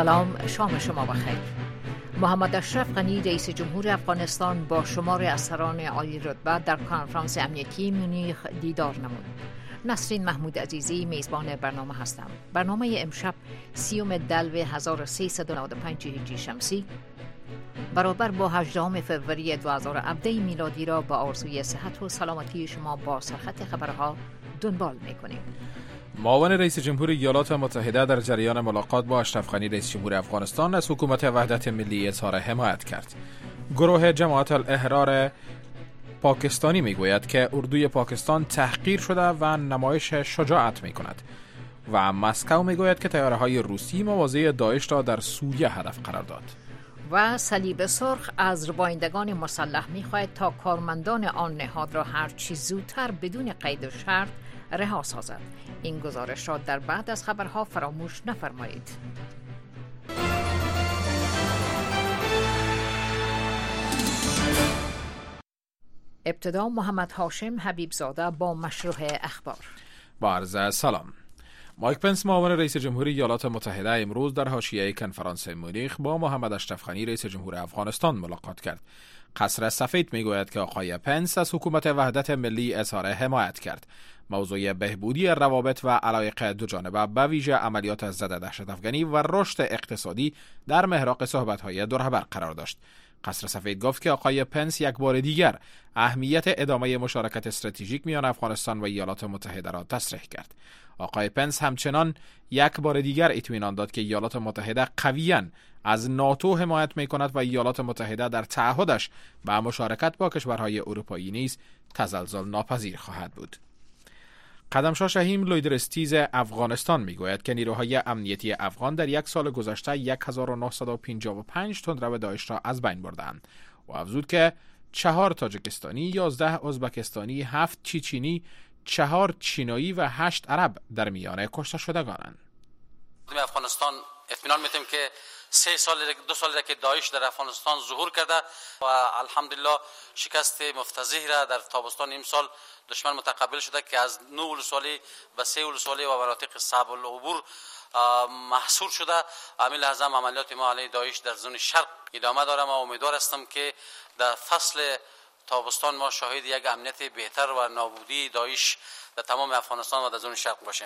سلام، شام شما بخیر. محمد اشرف غنی رئیس جمهور افغانستان با شمار اسران عالی رتبه در کنفرانس امنیتی مونیخ دیدار نمود. نسرین محمود عزیزی میزبان برنامه هستم. برنامه امشب 30 دلو 1395 هجری شمسی برابر با 18 فوریه 2017 میلادی را با آرزوی صحت و سلامتی شما با سرخط خبرها دنبال می‌کنیم. معاون رئیس جمهور ایالات متحده در جریان ملاقات با اشرف غنی رئیس جمهور افغانستان از حکومت وحدت ملی اظهار حمایت کرد. گروه جماعت الاحرار پاکستانی میگوید که اردوی پاکستان تحقیر شده و نمایش شجاعت میکند و مسکو میگوید که طیاره‌های روسی مواضع داعش را در سوریه هدف قرار داد. و صلیب سرخ از ربایندگان مسلح میخواهد تا کارمندان آن نهاد را هر چیز زودتر بدون قید و شرط رها سازد. این گزارش را در بعد از خبرها فراموش نفرمایید. ابتدا محمد هاشم حبیبزاده با مشروع اخبار. با عرض سلام. مایک پنس معاون رئیس جمهور ایالات متحده امروز در حاشیه کنفرانس مونیخ با محمد اشرف غنی رئیس جمهور افغانستان ملاقات کرد. قصر سفید میگوید که آقای پنس از حکومت وحدت ملی اظهار حمایت کرد. موضوع بهبودی روابط و علایق دو جانبه به ویژه عملیات ضد دهشت افغانی و رشد اقتصادی در محراق صحبت‌های دو رهبر قرار داشت. قصر سفید گفت که آقای پنس یک بار دیگر اهمیت ادامه مشارکت استراتژیک میان افغانستان و ایالات متحده را تصریح کرد. آقای پنس همچنان یک بار دیگر اطمینان داد که ایالات متحده قویاً از ناتو حمایت می‌کند و ایالات متحده در تعهدش به مشارکت با کشورهای اروپایی نیز تزلزل ناپذیر خواهد بود. قدمشاه شهیم لویدرستیز افغانستان میگوید که نیروهای امنیتی افغان در یک سال گذشته 1955 تندرو داعش را از بین بردند و افزود که 4 تاجیکستانی، 11 ازبکستانی، 7 چیچینی، 4 چینایی و 8 عرب در میان کشته شدگانند. افغانستان اطمینان میتیم که 2 سال که داعش در افغانستان ظهور کرده و الحمدلله شکست مفتضح را در تابستان امسال دشمن متقبل شده که از 9 ولسوالی به 3 ولسوالی و مناطق صعب العبور محصور شده. عامل اعظم عملیات ما علیه داعش در زون شرق ادامه دارم و امیدوار هستم که در فصل تابستان ما شاهد یک امنیت بهتر و نابودی داعش در تمام افغانستان و در زون شرق باشیم.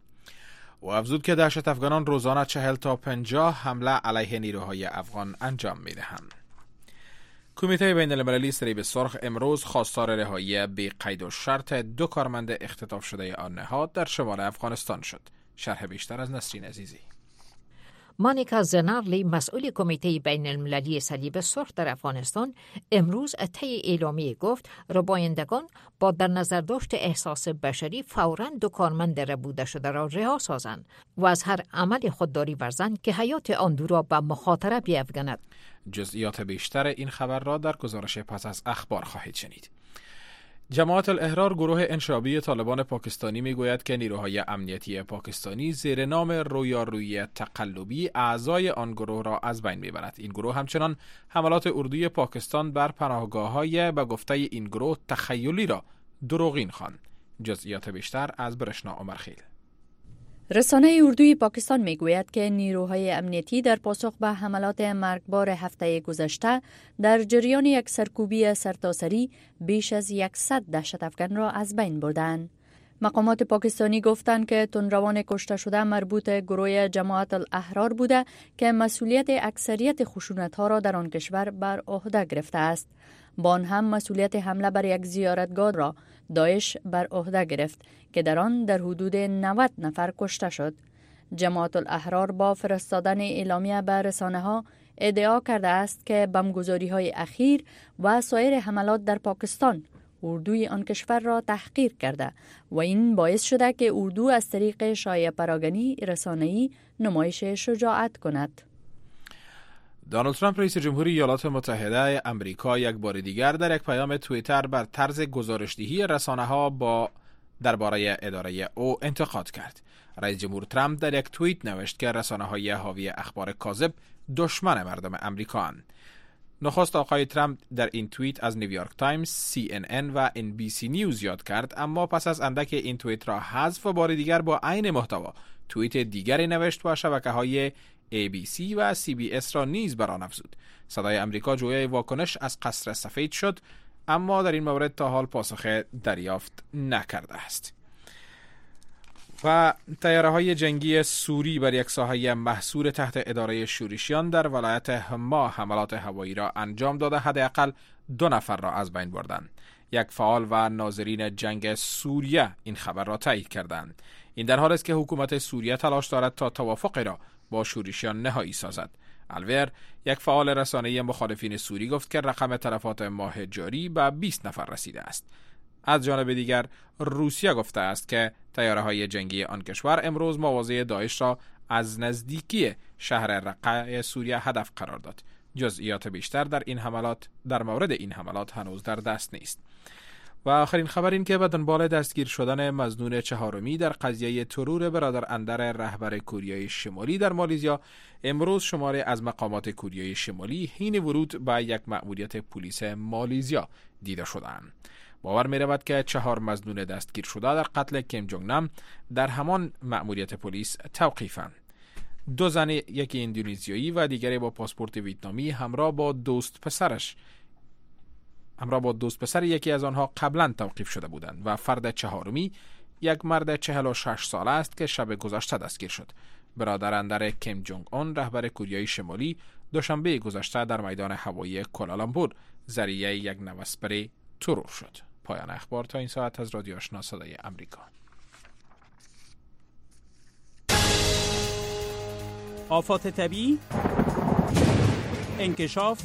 و افزود که دهشت افغانان روزانه 40 تا 50 حمله علیه نیروهای افغان انجام میدهند. کمیته بین المللی صلیب سرخ امروز خواستار رهایی بی قید و شرط 2 کارمند اختطاف شده آن نهاد در شمال افغانستان شد. شرح بیشتر از نسرین عزیزی. مانیکا زنارلی مسئول کمیته بین المللی صلیب سرخ در افغانستان امروز طی اعلامیه گفت ربایندگان با در نظر داشت احساس بشری فوراً 2 کارمند ربوده شده را رها سازند و از هر عمل خودداری ورزند که حیات آن دو را به مخاطره بیفگند. جزئیات بیشتر این خبر را در گزارش پس از اخبار خواهید شنید. جماعت الاحرار گروه انشابی طالبان پاکستانی میگوید که نیروهای امنیتی پاکستانی زیر نام رویارویی تقلبی اعضای آن گروه را از بین میبرد. این گروه همچنان حملات اردوی پاکستان بر پناهگاه‌های به گفته این گروه تخیلی را دروغین خواند. جزئیات بیشتر از برشنا عمرخیل. رسانه اردوی پاکستان میگوید که نیروهای امنیتی در پاسخ به حملات مرگبار هفته گذشته در جریان یک سرکوبی سرتاسری بیش از 100 دهشت افغان را از بین بردند. مقامات پاکستانی گفتند که تندروان کشته شده مربوط گروه جماعت الاحرار بوده که مسئولیت اکثریت خشونت‌ها را در آن کشور بر عهده گرفته است. با آن هم مسئولیت حمله بر یک زیارتگاه را داعش بر عهده گرفت که در آن در حدود 90 نفر کشته شد. جماعت الاحرار با فرستادن اعلامیه به رسانه‌ها ادعا کرده است که بمبگذاری‌های اخیر و سایر حملات در پاکستان اردوی آن کشور را تحقیر کرده و این باعث شده که اردو از طریق شایعه پراگنی رسانه‌ای نمایش شجاعت کند. دونالد ترامپ رئیس جمهور ایالات متحده آمریکا یک بار دیگر در یک پیام توییتر بر طرز گزارشدهی رسانه‌ها درباره اداره او انتقاد کرد. رئیس جمهور ترامپ در یک توییت نوشت که رسانه‌های حاوی اخبار کاذب دشمن مردم آمریکااند. نخست آقای ترامپ در این توییت از نیویورک تایمز، CNN و NBC نیوز یاد کرد، اما پس از اندک این توییت را حذف و بار دیگر با عین محتوا توییت دیگری نوشت و شبکه‌های ABC و CBS را نیز بر آن افزود. صدای آمریکا جویای واکنش از قصر سفید شد، اما در این مورد تا حال پاسخ دریافت نکرده است. و طیاره‌های جنگی سوری بر یک ساحه محصور تحت اداره شورشیان در ولایت حما حملات هوایی را انجام داده حداقل 2 نفر را از بین بردند. یک فعال و ناظرین جنگ سوریه این خبر را تایید کردند. این در حالی است که حکومت سوریه تلاش دارد تا توافقی را با شورشیان نهایی سازد. الویر، یک فعال رسانه مخالفین سوری، گفت که رقم تلفات ماه جاری به 20 نفر رسیده است. از جانب دیگر روسیه گفته است که طیاره‌های جنگی آن کشور امروز مواضع داعش را از نزدیکی شهر رقه سوریه هدف قرار داد. جزئیات بیشتر در مورد این حملات هنوز در دست نیست. و آخرین خبر این که به دنبال دستگیر شدن مظنون 4می در قضیه ترور برادر اندر رهبر کوریای شمالی در مالزیا، امروز شماری از مقامات کوریای شمالی حین ورود به یک مأموریت پلیس مالزیا دیده شدند. باور می رود که 4 مظنون دستگیر شده در قتل کیم جونگ نام در همان مأموریت پلیس توقیفند. 2 زن، یکی اندونزیایی و دیگری با پاسپورت ویتنامی، همراه با دوست پسر یکی از آنها قبلا توقیف شده بودند و فرد 4می یک مرد 46 ساله است که شب گذشته دستگیر شد. برادر اندر کیم جونگ اون رهبر کوریای شمالی دوشنبه گذشته در میدان هوایی کوالالامپور ذریعه یک نوسپری ترور شد. پایان اخبار تا این ساعت از رادیو آشنا صدای آمریکا. آفات طبیعی، انکشاف،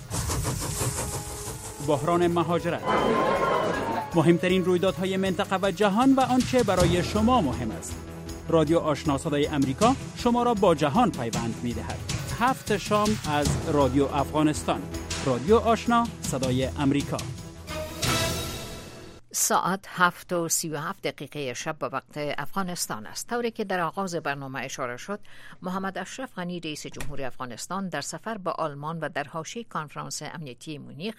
بحران مهاجرت، مهمترین رویدادهای منطقه و جهان و آنچه برای شما مهم است. رادیو آشنا صدای آمریکا شما را با جهان پیوند می‌دهد. 7 شام از رادیو افغانستان. رادیو آشنا صدای آمریکا. ساعت 7:37 شب به وقت افغانستان است. طوری که در آغاز برنامه اشاره شد، محمد اشرف غنی رئیس جمهور افغانستان در سفر به آلمان و در حاشیه کنفرانس امنیتی مونیخ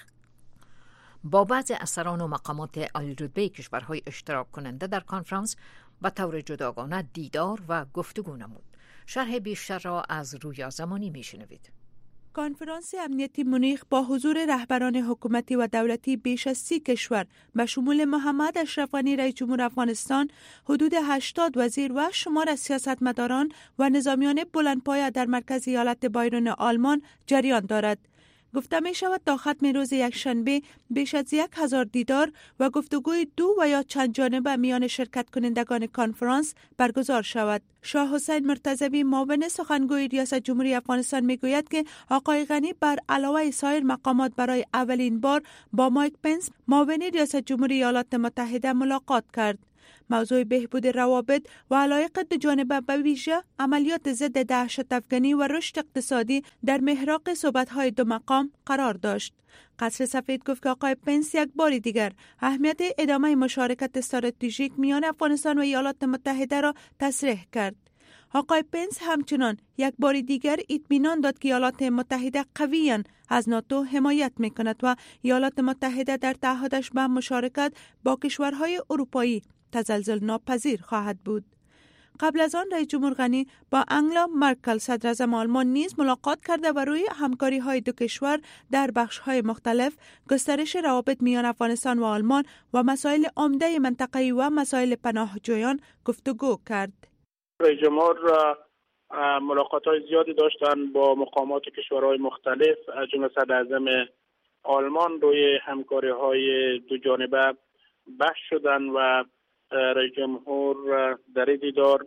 با بعضی افسران و مقامات عالی‌رتبه کشورهای اشتراک کننده در کنفرانس به طور جداگانه دیدار و گفتگو نمود. شرح بیشتر را از رویا زمانی میشنوید. کنفرانس امنیتی مونیخ با حضور رهبران حکومتی و دولتی بیش از 30 کشور به شمول محمد اشرف غنی رئیس جمهور افغانستان، حدود 80 وزیر و شمار از سیاستمداران و نظامیان بلندپایه در مرکز ایالت بایرن آلمان جریان دارد. گفته می شود تا ختم روز یکشنبه بیش از 1000 دیدار و گفتگوی 2 و یا چند جانبه میان شرکت کنندگان کنفرانس برگزار شود. شاه حسین مرتضوی معاون سخنگوی ریاست جمهوری افغانستان می گوید که آقای غنی بر علاوه سایر مقامات برای اولین بار با مایک پنس معاون ریاست جمهوری ایالات متحده ملاقات کرد. موضوع بهبود روابط و علایق دوجانبه به ویژه عملیات ضد دهشت افکنی و رشد اقتصادی در محراق صحبت‌های 2 مقام قرار داشت. قصر سفید گفت که آقای پنس یک بار دیگر اهمیت ادامه مشارکت استراتژیک میان افغانستان و ایالات متحده را تصریح کرد. آقای پنس همچنان یک بار دیگر اطمینان داد که ایالات متحده قویاً از ناتو حمایت می‌کند و ایالات متحده در تعهدش به مشارکت با کشورهای اروپایی تزلزل ناپذیر خواهد بود. قبل از آن رئیس جمهور غنی با انگلا مرکل صدر اعظم آلمان نیز ملاقات کرده و روی همکاری‌های 2 کشور در بخش‌های مختلف، گسترش روابط میان افغانستان و آلمان و مسائل عمده منطقه‌ای و مسائل پناهجویان گفتگو کرد. رئیس جمهور ملاقات‌های زیادی داشتند با مقامات کشورهای مختلف، از جمله صدر اعظم آلمان. روی همکاری‌های 2 جانبه بحث شدند و رئیس جمهور در دیدار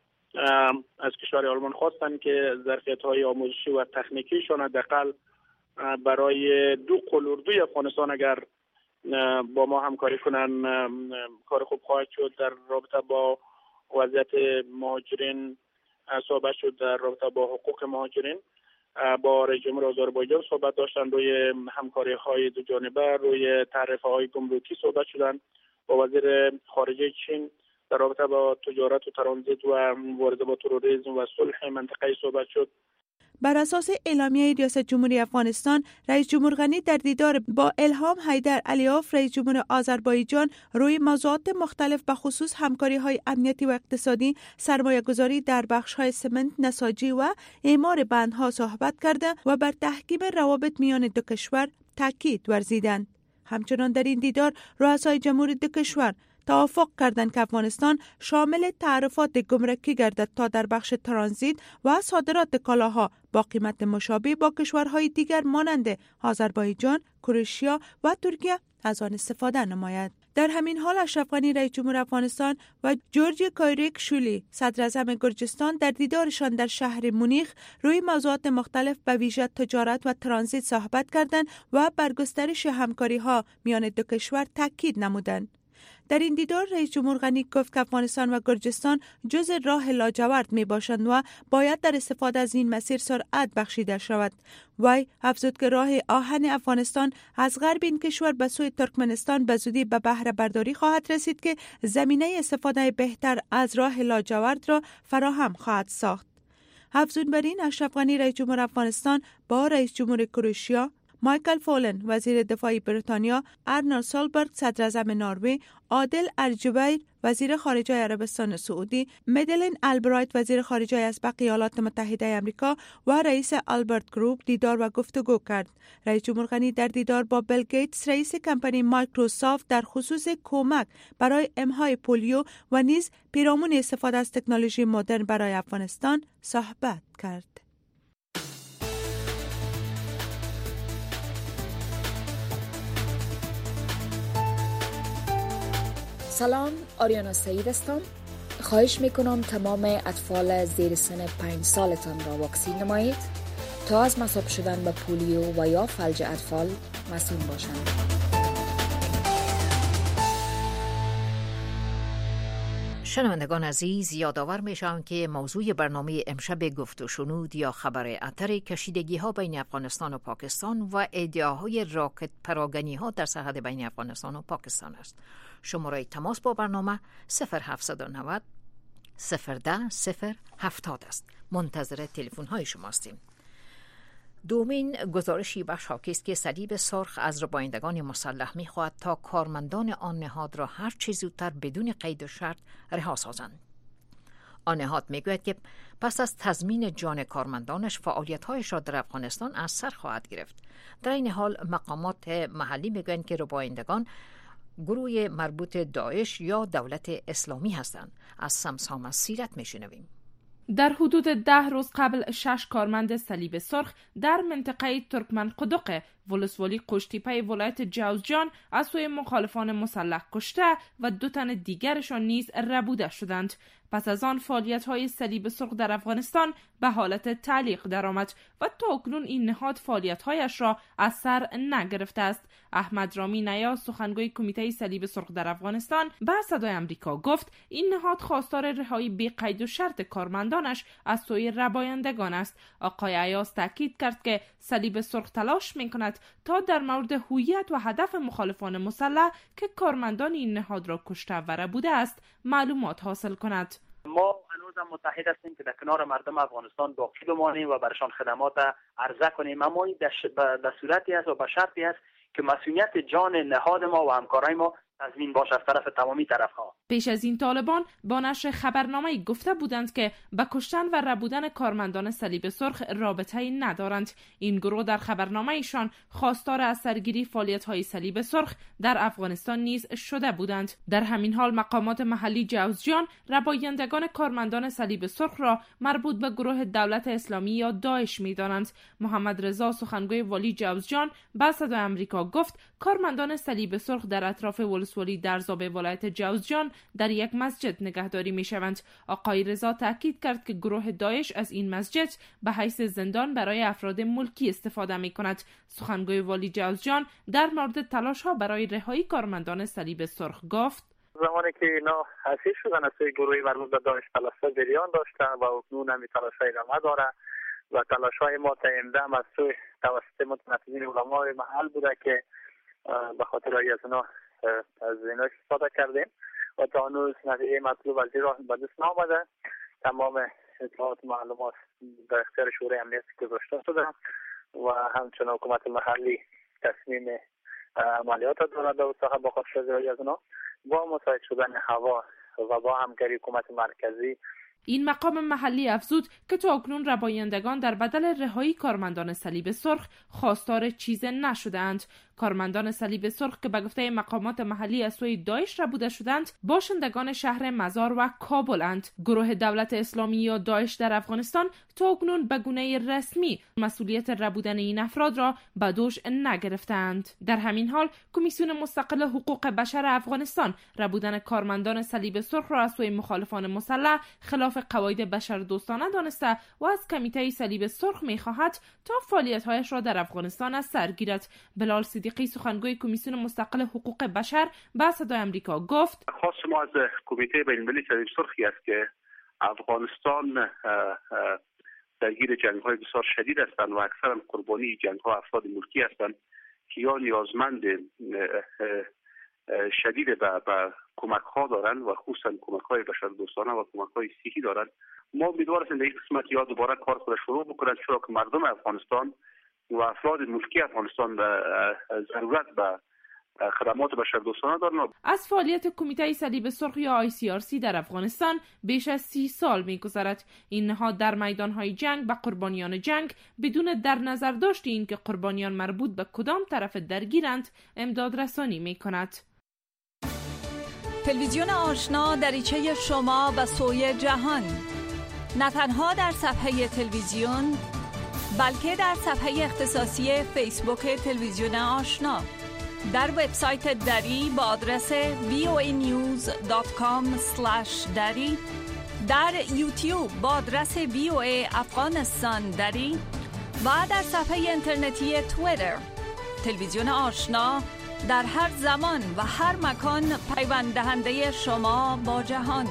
از کشور آلمان خواستند که ظرفیت‌های آموزشی و تکنیکیشان حداقل برای 2 قلوردوی افغانستان اگر با ما همکاری کنند کار خوب خواهد شد. در رابطه با وضعیت مهاجرین صحبت شد، در رابطه با حقوق مهاجرین با رئیس جمهور آذربایجان صحبت داشتن، روی همکاری‌های 2 جانبه، روی تعرفه‌های گمرکی صحبت شدن. با وزیر خارجه چین در رابطه با تجارت و ترانزیت و مبارزه با تروریسم و صلح منطقه‌ای صحبت شد. بر اساس اعلامیه ریاست جمهوری افغانستان، رئیس جمهور غنی در دیدار با الهام حیدر علیوف رئیس جمهور آذربایجان روی موضوعات مختلف به خصوص همکاری‌های امنیتی و اقتصادی، سرمایه‌گذاری در بخش‌های سمنت، نساجی و اعمار بندها صحبت کرده و بر تحکیم روابط میان دو کشور تاکید ورزیدند. همچنان در این دیدار رؤسای جمهور دو کشور توافق کردند که افغانستان شامل تعرفات گمرکی گردد تا در بخش ترانزیت و صادرات کالاها با قیمت مشابه با کشورهای دیگر مانند آذربایجان، کرواتیا و ترکیه از آن استفاده نماید. در همین حال اشرف غنی رئیس جمهور افغانستان و جورج کایریکشولی صدر اعظم گرجستان در دیدارشان در شهر مونیخ روی موضوعات مختلف به ویژه تجارت و ترانزیت صحبت کردند و بر گسترش همکاری‌ها میان دو کشور تاکید نمودند. در این دیدار رئیس جمهور غنی گفت که افغانستان و گرجستان جز راه لاجورد می باشند و باید در استفاده از این مسیر سرعت بخشیده شود. وی افزود که راه آهن افغانستان از غرب این کشور به سوی ترکمنستان به زودی به بهره برداری خواهد رسید که زمینه استفاده بهتر از راه لاجورد را فراهم خواهد ساخت. افزون بر این، اشرف غنی رئیس جمهور افغانستان با رئیس جمهور کرواتیا، مایکل فولن وزیر دفاع بریتانیا، ارنر سولبرگ صدر اعظم نروژ، عادل الجبیر وزیر خارجه عربستان سعودی، مدلین البرایت وزیر خارجه اسبق ایالات متحده آمریکا و رئیس آلبرت گروپ دیدار و گفتگو کرد. رئیس جمهور غنی در دیدار با بیل گیتس رئیس کمپانی مایکروسافت در خصوص کمک برای امحای پولیو و نیز پیرامون استفاده از تکنولوژی مدرن برای افغانستان صحبت کرد. سلام، آریانا سعید هستم. خواهش میکنم تمام اطفال زیر سن 5 سالتان را واکسین نمایید تا از مصاب شدن به پولیو و یا فلج اطفال مسئول باشند. شنوندگان عزیز، یادآور میشم که موضوع برنامه امشب گفت و شنود یا خبر اتر کشیدگی ها بین افغانستان و پاکستان و ادعاهای راکت پراگنی ها در سرحد بین افغانستان و پاکستان است. شماره تماس با برنامه 0790 010 070 است. منتظر تلفن های شماستیم. دومین گزارشی بخش حاکی است که صلیب سرخ از ربایندگان مسلح می‌خواهد تا کارمندان آن نهاد را هر چه زودتر بدون قید و شرط رها سازند. آن نهاد میگوید که پس از تضمین جان کارمندانش فعالیت‌هایش را در افغانستان از سر خواهد گرفت. در این حال مقامات محلی میگویند که ربایندگان گروه مربوط داعش یا دولت اسلامی هستند. از سمسام سیرت میشنویم. در حدود 10 روز قبل 6 کارمند صلیب سرخ در منطقه ترکمن قدق ولسوالی قشتیپه ولایت جوزجان از سوی مخالفان مسلح کشته و 2 تن دیگرشان نیز ربوده شدند. پس از آن فعالیت‌های صلیب سرخ در افغانستان به حالت تعلیق درآمد و تا اکنون این نهاد فعالیت‌هایش را از سر نگرفته است. احمد رامی نیاز سخنگوی کمیته صلیب سرخ در افغانستان به صدای آمریکا گفت این نهاد خواستار رهایی بی قید و شرط کارمندانش از سوی ربایندگان است. آقای ایاز تاکید کرد که صلیب سرخ تلاش می‌کند تا در مورد هویت و هدف مخالفان مسلح که کارمندان این نهاد را کشته و ربوده است معلومات حاصل کند. ما هنوز هم متحد هستیم که در کنار مردم افغانستان باقی بمانیم و برشان خدمات عرضه کنیم، اما این به صورتی است و به شرطی است که مسئولیت جان نهاد ما و همکارای ما تضمین باشه از طرف تمامی طرف‌ها. پیش از این طالبان با نشر خبرنامه گفته بودند که با کشتن و ربودن کارمندان صلیب سرخ رابطه‌ای ندارند. این گروه در خبرنامه ایشان خواستار از سرگیری فعالیت‌های صلیب سرخ در افغانستان نیز شده بودند. در همین حال مقامات محلی جوزجان ربایندگان کارمندان صلیب سرخ را مربوط به گروه دولت اسلامی یا داعش می‌دانند. محمد رضا سخنگوی والی جوزجان به صدای آمریکا گفت کارمندان صلیب سرخ در اطراف ولسوالی درزاب ولایت جوزجان در یک مسجد نگهداری می‌شوند. آقای رضا تاکید کرد که گروه داعش از این مسجد به حیث زندان برای افراد ملکی استفاده می‌کند. سخنگوی والی جوزجان در مورد تلاش‌ها برای رهایی کارمندان صلیب سرخ گفت زمانی که اینا اسیر شدن از گروه مربوط به داعش تلاش‌ها جریان داشتن و اکنون هم تلاش‌ها ادامه داره و تلاش‌های ما تا امدم از سوی توسط متنفذین علمای محل بوده که به خاطر از اینا استفاده کردیم و تا هنوز نتیجه مطلوب از این راه به دست نآمده. تمام اطلاعات معلومات در اختیار شورای امنیت گذاشته شده و همچنین حکومت محلی تصمیم عملیات دارد و ساخت با خاطر اجرای از اونا با مساعد شدن هوا و با همکاری حکومت مرکزی. این مقام محلی افزود که تا اکنون ربایندگان در بدل رهایی کارمندان صلیب سرخ خواستار چیز نشدند. کارمندان صلیب سرخ که به گفته مقامات محلی از سوی داعش ربوده شدند باشندگان شهر مزار و کابلند. گروه دولت اسلامی یا داعش در افغانستان تا اکنون به گونه رسمی مسئولیت ربودن این افراد را به دوش نگرفتند. در همین حال کمیسیون مستقل حقوق بشر افغانستان ربودن کارمندان صلیب سرخ را از سوی مخالفان مسلح خلاف قواعد بشر دوستانه دانسته و از کمیته صلیب سرخ می‌خواهد تا فعالیت‌هایش را در افغانستان از سر گیرد. بلال صدیقی سخنگوی کمیسیون مستقل حقوق بشر به صدای آمریکا گفت: خواست ما از کمیته بین‌المللی صلیب سرخی است که افغانستان درگیر جنگ‌های بسیار شدید هستند و اکثرا قربانی جنگ‌ها افراد ملکی هستند که یا نیازمند شدید به کمک‌ها دارند و خصوصا کمک‌های بشردوستانه و کمک‌های صحی دارند. ما امیدوار هستیم در این قسمت یا دوباره کار خود شروع بکنند، چرا که مردم افغانستان و افراد ملکی افغانستان ضرورت به خدمات بشردوستانه دارند. از فعالیت کمیته صلیب سرخ یا ICRC در افغانستان بیش از 30 سال می‌گذرد. این نهاد در میدان‌های جنگ به قربانیان جنگ بدون در نظر داشت اینکه قربانیان مربوط به کدام طرف درگیرند امداد رسانی می‌کند. تلویزیون آشنا دریچه شما به سوی جهان، نه تنها در صفحه تلویزیون بلکه در صفحه اختصاصی فیسبوک تلویزیون آشنا، در وبسایت دری با آدرس voanews.com/dari، در یوتیوب با آدرس VOA افغانستان دری و در صفحه اینترنتی توییتر. تلویزیون آشنا در هر زمان و هر مکان پیوند دهنده شما با جهان.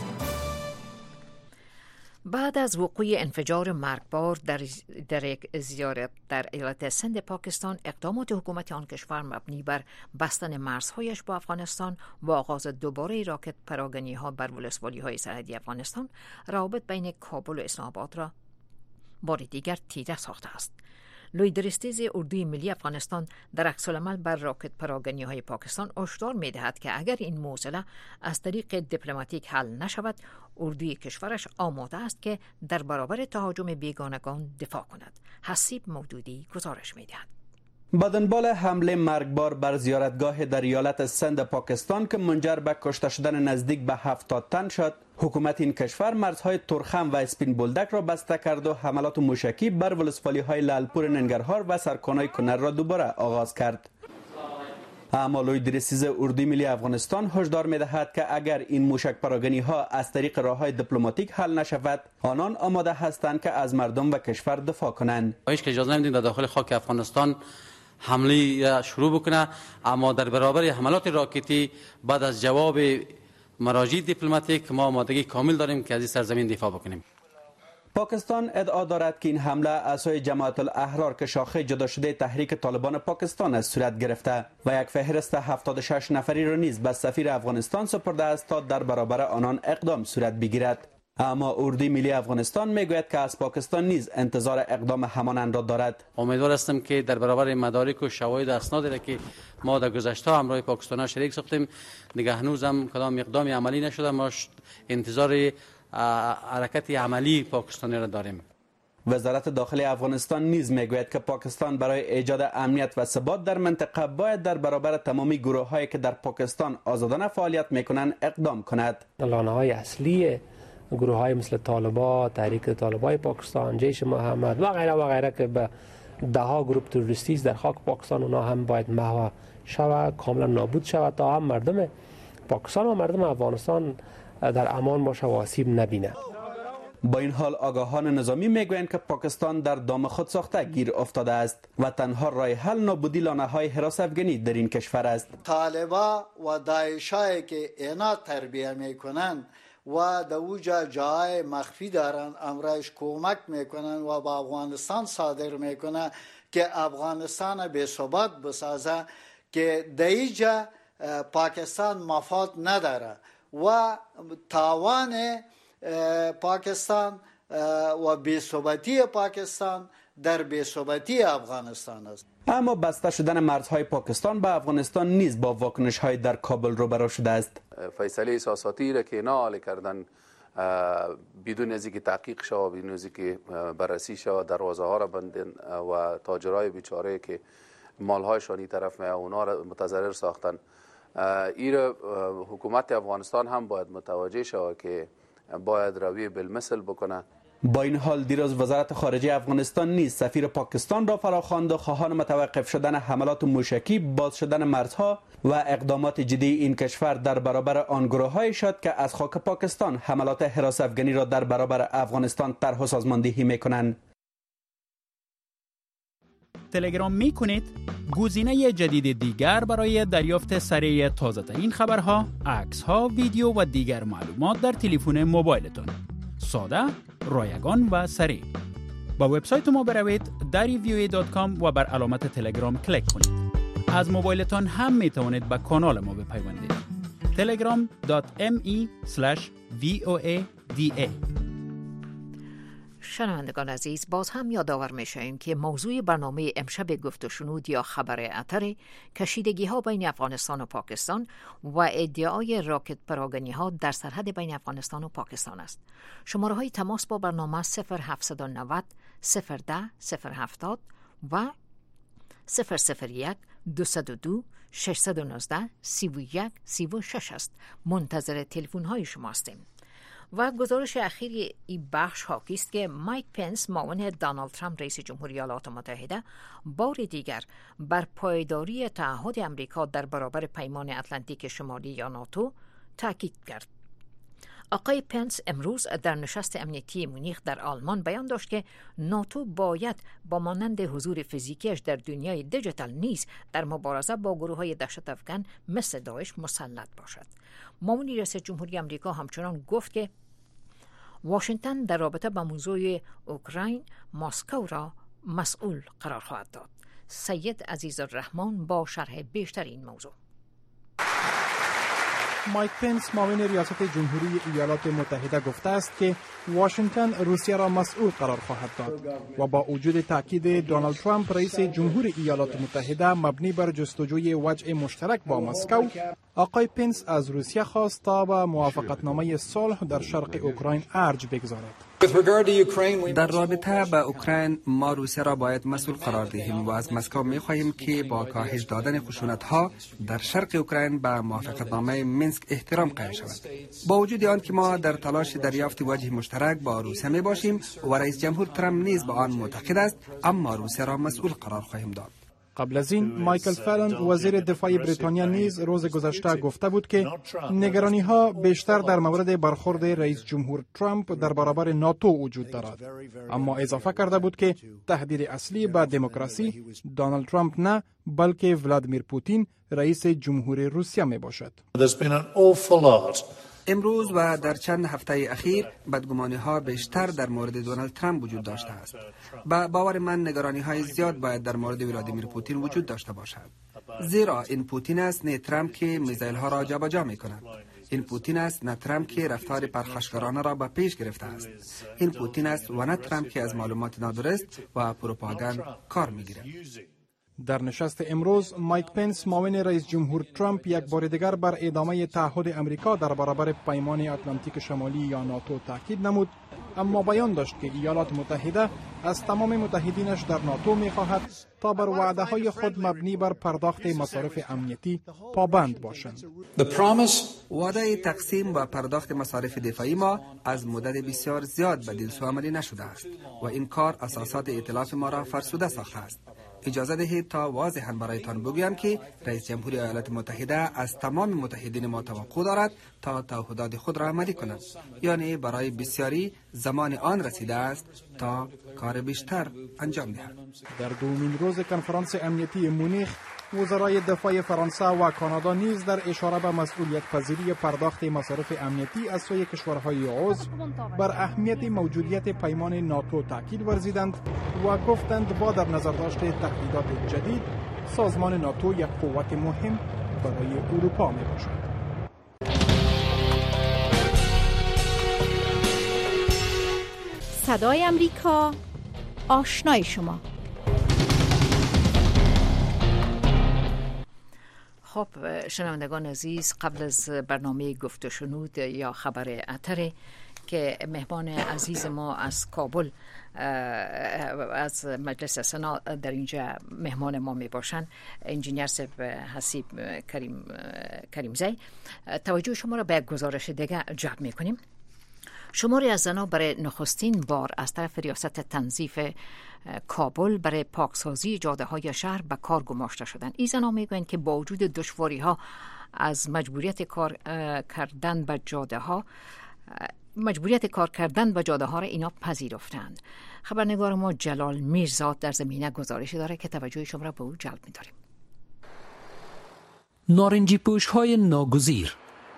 بعد از وقوع انفجار مرگبار در یک زیارت در ایالت سند پاکستان، اقدامات حکومت آن کشور مبنی بر بستن مرزهایش با افغانستان و آغاز دوباره راکت پراگنی ها بر ولسوالی های سرحدی افغانستان، روابط بین کابل و اسلام آباد را بار دیگر تیره ساخته است. لوی درستیز اردوی ملی افغانستان در عکس‌العمل بر راکت پراگنی های پاکستان هشدار می دهد که اگر این موضوع از طریق دیپلماتیک حل نشود، اردوی کشورش آماده است که در برابر تهاجم بیگانگان دفاع کند. حسیب مودودی گزارش می دهد. با دنبال حمله مرگبار بر زیارتگاه در ایالت سند پاکستان که منجر به کشته شدن نزدیک به 70 تن شد، حکومت این کشور مرزهای ترخم و اسپین بولدک را بسته کرد و حملات موشکی بر ولسوالی‌های لالپور ننگرهار و سرکانای کنر را دوباره آغاز کرد. اما لوی درسیز اردوی ملی افغانستان هشدار می‌دهد که اگر این موشک پراگنی‌ها از طریق راه‌های دیپلماتیک حل نشود، آنان آماده هستند که از مردم و کشور دفاع کنند. هیچ اجازه نمیدیم در داخل خاک افغانستان حمله شروع بکنه، اما در برابر حملات راکتی بعد از جواب مراجع دیپلماتیک ما آمادگی کامل داریم که از این سرزمین دفاع بکنیم. پاکستان ادعا دارد که این حمله از سوی جماعت الاحرار که شاخه جدا شده تحریک طالبان پاکستان از صورت گرفته و یک فهرست 76 نفری را نیز به سفیر افغانستان سپرده است تا در برابر آنان اقدام صورت بگیرد. اما اردوی ملی افغانستان میگوید که از پاکستان نیز انتظار اقدام همانند را دارد. امیدوار هستم که در برابر مدارک و شواهد و اسنادی که ما در گذشته همراه پاکستان شریک ساختیم، دیگه هنوز هم کدام اقدام عملی نشده، ما انتظار حرکت عملی پاکستانی را داریم. وزارت داخلی افغانستان نیز میگوید که پاکستان برای ایجاد امنیت و ثبات در منطقه باید در برابر تمامی گروه‌هایی که در پاکستان آزادانه فعالیت میکنند اقدام کند. لانه‌های اصلی گروه‌های مثل طالبان، تحریک طالبان پاکستان، جیش محمد و غیره که به دهها گروه تروریستی در خاک پاکستان، اونا هم باید محو شود، کاملا نابود شود تا هم مردم پاکستان و مردم افغانستان در امان باشه و آسیب نبینه. با این حال آگاهان نظامی میگویند که پاکستان در دام خود ساخته گیر افتاده است و تنها راه حل نابودی لانه‌های حراس افغانی در این کشور است. طالبان و داعشایی که اینا تربیه میکنن و در اوجا جای مخفی دارن، امرش کمک میکنن و با افغانستان صادر میکنن که افغانستان به ثبات بسازه که دیجا پاکستان مفاد نداره و تاوان پاکستان و بی‌ثباتی پاکستان در بی‌ثباتی افغانستان است. اما بسته شدن مرزهای پاکستان به افغانستان نیز با واکنش‌های در کابل روبرو شده است. فیصله احساساتی را که ناله کردن بدون از اینکه تحقیق شود، بدون از اینکه بررسی شود، دروازه ها را بندن و تاجرای بیچاره که مالهایشان این طرف می اونا را متضرر ساختن. این حکومت افغانستان هم باید متوجه شود که باید روی بالمثل بکنه. با این حال دیروز وزارت خارجه افغانستان نیز سفیر پاکستان را فراخواند و خواهان متوقف شدن حملات موشکی، باز شدن مرزها و اقدامات جدی این کشور در برابر آن گروه‌هایی شد که از خاک پاکستان حملات هراس افغانی را در برابر افغانستان طرح و سازماندهی می‌کنند. تلگرام می‌کنید گزینه جدید دیگر برای دریافت سریع تازه‌ترین خبرها، عکس‌ها، ویدیو و دیگر معلومات در تلفن موبایلتان. ساده، رایگان و سریع. با وبسایت ما بروید darivoa.com و بر علامت تلگرام کلیک کنید. از موبایلتان هم می توانید به کانال ما بپیوندید. telegram.me/voada. شنوندگان عزیز، باز هم یادآور میشویم که موضوع برنامه امشب گفت و شنود یا خبر اتر کشیدگی ها بین افغانستان و پاکستان و ادعای راکت پراگنی ها در سرحد بین افغانستان و پاکستان است. شماره های تماس با برنامه 0790 010 070 و 001 202 619 31 36 است. منتظر تلفن های شما هستیم. و گزارش اخیر این بخش حاکی است که مایک پنس، معاون دونالد ترامپ رئیس جمهوری ایالات متحده، بار دیگر بر پایداری تعهد امریکا در برابر پیمان اتلانتیک شمالی یا ناتو تاکید کرد. آقای پنس امروز در نشست امنیتی مونیخ در آلمان بیان داشت که ناتو باید با مانند حضور فیزیکیش در دنیای دیجیتال نیز در مبارزه با گروه‌های دهشت افکن مثل داعش مسلط باشد. معاون رئیس جمهوری آمریکا همچنان گفت که واشنگتن در رابطه با موضوع اوکراین مسکو را مسئول قرار خواهد داد. سید عزیزالرحمن با شرح بیشتر این موضوع. مایک پنس، معاون ریاست جمهوری ایالات متحده، گفته است که واشنگتن روسیه را مسئول قرار خواهد داد و با وجود تاکید دونالد ترامپ رئیس جمهور ایالات متحده مبنی بر جستجوی وجه مشترک با مسکو، آقای پنس از روسیه خواست تا به موافقتنامه صلح در شرق اوکراین ارج بگذارد. در رابطه با اوکراین، ما روسیه را باید مسئول قرار دهیم و از مسکو می خواهیم که با کاهش دادن خشونت‌ها در شرق اوکراین به موافقتنامه مینسک احترام قائل شود. با وجود آن که ما در تلاش دریافت وجه مشترک با روسیه می باشیم و رئیس جمهور ترامپ نیز به آن معتقد است، اما روسیه را مسئول قرار خواهیم داد. قبل از این مایکل فالن، وزیر دفاع بریتانیا، نیز روز گذشته گفته بود که نگرانی ها بیشتر در مورد برخورد رئیس جمهور ترامپ در برابر ناتو وجود دارد، اما اضافه کرده بود که تهدید اصلی به دموکراسی دونالد ترامپ نه، بلکه ولادیمیر پوتین رئیس جمهور روسیه می باشد. امروز و در چند هفته اخیر بدگمانی ها بیشتر در مورد دونالد ترامپ وجود داشته است. با باور من نگرانی های زیاد باید در مورد ولادیمیر پوتین وجود داشته باشد، زیرا این پوتین است نه ترامپ که میزایل ها را جابجا می کند. این پوتین است نه ترامپ که رفتار پرخاشگرانه را به پیش گرفته است. این پوتین است و نه ترامپ که از معلومات نادرست و پروپاگاند کار می گیرد. در نشست امروز مایک پنس، معاون رئیس جمهور ترامپ، یک بار دیگر بر ادامه تعهد امریکا در برابر پیمان اتلانتیک شمالی یا ناتو تاکید نمود، اما بیان داشت که ایالات متحده از تمام متحدینش در ناتو می‌خواهد تا بر وعده‌های خود مبنی بر پرداخت مصارف امنیتی پابند باشند. وعده تقسیم و پرداخت مصارف دفاعی ما از مدت بسیار زیاد به دلسو عملی نشده است و این کار اساسات ائتلاف ما را فرسوده ساخته است. اجازه دهید تا واضحاً برایتان بگویم که رئیس جمهوری ایالات متحده از تمام متحدین ما توقع دارد تا تعهدات خود را عملی کنند، یعنی برای بسیاری زمان آن رسیده است تا کار بیشتر انجام دهد. در دومین روز کنفرانس امنیتی مونیخ، وزرای دفاع فرانسه و کانادا نیز در اشاره به مسئولیت پذیری پرداخت مصارف امنیتی از سوی کشورهای عضو بر اهمیت موجودیت پیمان ناتو تاکید ورزیدند و گفتند با در نظر داشت تهدیدات جدید، سازمان ناتو یک قوت مهم برای اروپا می باشد. صدای امریکا، آشنای شما. خب شنوندگان عزیز، قبل از برنامه گفت و شنود یا خبر اتره که مهمان عزیز ما از کابل از مجلس سنا در اینجا مهمان ما می باشند، انجینیر صاحب حسیب کریمزی، توجه شما را به گزارش دیگه جلب می کنیم. شماری از زنان برای نخستین بار از طرف ریاست تنظیف کابل برای پاکسازی جاده های شهر به کار گماشته شدند. این زنان میگویند که با وجود دشواری ها از مجبوریت کار کردن به جاده ها را اینا پذیرفتند. خبرنگار ما جلال میرزاد در زمینه گزارشی داره که توجه شما را به او جلب می‌داریم. نارنجی پوش های ناگزیر.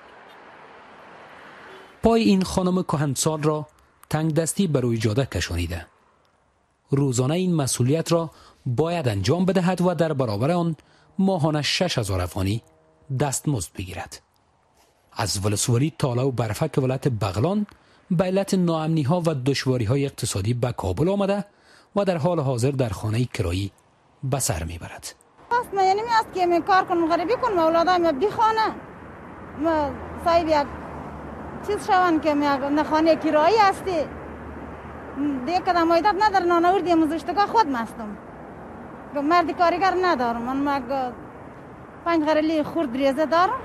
پای این خانم کهنسال را تنگ دستی بر روی جاده کشانیده. روزانه این مسئولیت را باید انجام بدهد و در برابر آن ماهانه 6,000 افغانی دستمزد بگیرد. از ولسوالی تالا و برفک ولایت بغلان به علت ناامنی ها و دشواری های اقتصادی به کابل آمده و در حال حاضر در خانه کرایی به سر میبرد. است من یعنی میاست که کار کنم، غریبی کنم، اولادای من بخوانه، صاحب یک چیز شوند که من خانه کرایی هستی دیگه کدام ایداد نداره، نانوردی مزشتگاه خود مستم، مردی کارگر ندارم، من 5 غرلی خورد ریزه دارم.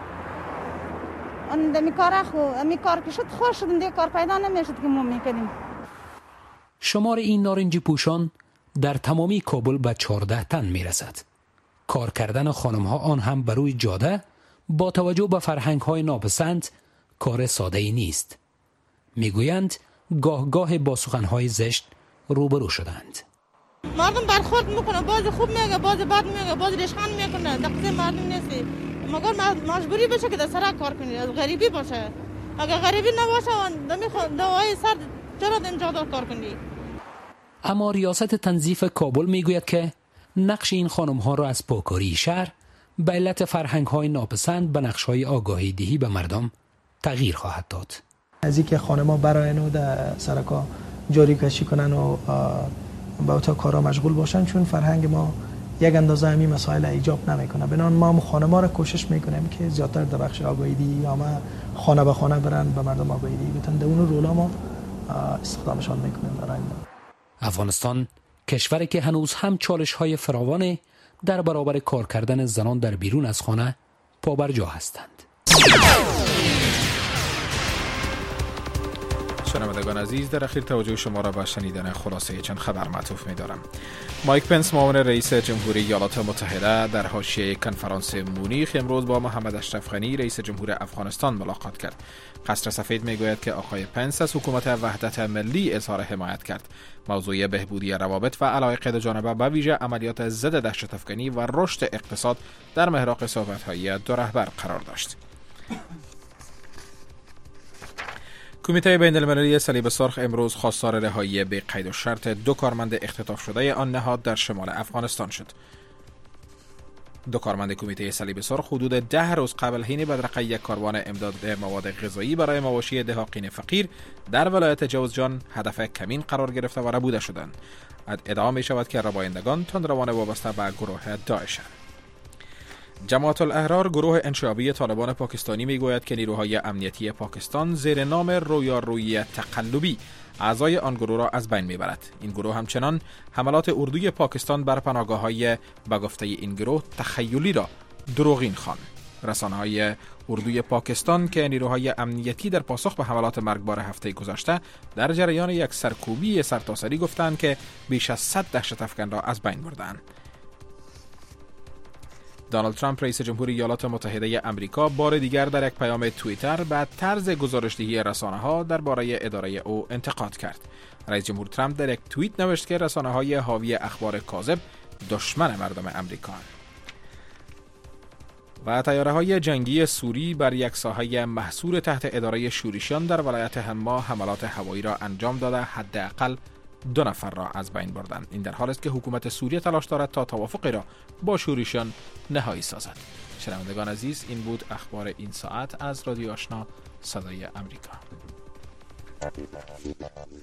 می کار که شد خوش شدم، دیگه کار پیدا نمیشد که ما میکنیم. شمار این نارنجی پوشان در تمامی کابل به 14 تن میرسد. کار کردن خانم ها آن هم بر روی جاده با توجه به فرهنگ های ناپسند کار ساده ای نیست. میگویند گاه با سخن های زشت روبرو شدند. مردم برخورد میکنه، باز خوب میگه، باز بد میگه، باز ریشخند میکنه، دقیقه مردم نیستی. مگر مجبوری بشه که در سرک کار کنی، از غریبی باشه. اگر غریبی نباشه نمیخواد دوای سر چرا اینجا کار کنی. اما ریاست تنظیف کابل میگوید که نقش این خانم ها را از پاکاری شهر به علت فرهنگ های ناپسند به نقش های آگاهی دهی به مردم تغییر خواهد داد. از اینکه خانم ها براین و در سرکا جاری کشی کنن و با اوتا کارا مشغول باشن، چون فرهنگ ما یک اندازه همین مسائل ایجاب نمیکنه. بنابراین ما خانم‌ها را کوشش میکنیم که زیادتر در بخش آگاهی دهی یا ما خانه به خانه برن به مردم آگاهی دهی بدن. در اون رولا ما استخدامشان میکنیم در این. افغانستان کشوری که هنوز هم چالش‌های فراوان در برابر کار کردن زنان در بیرون از خانه پابرجا هستند. شنوندگان عزیز، در اخیر توجه شما را به شنیدن خلاصه چند خبر معطوف می‌دارم. مایک پنس معاون رئیس جمهوری ایالات متحده در حاشیه کنفرانس مونیخ امروز با محمد اشرف غنی رئیس جمهور افغانستان ملاقات کرد. قصر سفید میگوید که آقای پنس از حکومت وحدت ملی اظهار حمایت کرد. موضوع بهبودی روابط و علاقه دو جانبه به ویژه عملیات ضد دهشت افکنی و رشد اقتصاد در محراق صحبت‌های دو رهبر قرار داشت. کمیته بین‌المللی صلیب سرخ امروز خواستار رهایی به قید و شرط 2 کارمند اختطاف شده آن نهاد در شمال افغانستان شد. 2 کارمند کمیته صلیب سرخ حدود 10 روز قبل حین بدرقه یک کاروان امداد مواد غذایی برای مواشی دهاقین فقیر در ولایت جوزجان هدف کمین قرار گرفته و ربوده شدند. ادعا می شود که ربایندگان تندروان وابسته به گروه داعش. جماعت الاحرار گروه انشعابی طالبان پاکستانی میگوید که نیروهای امنیتی پاکستان زیر نام رویارویی تقلبی اعضای آن گروه را از بین میبرد. این گروه همچنان حملات اردوی پاکستان بر پناهگاه‌های به گفته این گروه تخیلی را دروغین خواند. رسانه‌های اردوی پاکستان که نیروهای امنیتی در پاسخ به حملات مرگبار هفته گذشته در جریان یک سرکوبی سرتاسری گفتند که بیش از 100 دهشت افکن را از بین بردند. دونالد ترامپ رئیس جمهوری ایالات متحده آمریکا بار دیگر در یک پیام توییتر به طرز گزارش‌دهی رسانه‌ها درباره اداره او انتقاد کرد. رئیس جمهور ترامپ در یک توییت نوشت که رسانه‌های حاوی اخبار کاذب دشمن مردم آمریکا و طیاره‌های جنگی سوری بر یک ساحه محصور تحت اداره شوریشیان در ولایت حما حملات هوایی را انجام داده حداقل 2 نفر را از بین بردند. این در حالی است که حکومت سوریه تلاش دارد تا توافقی را با شوریشیان نهایی سازد. شنوندگان عزیز، این بود اخبار این ساعت از رادیو آشنا صدای آمریکا.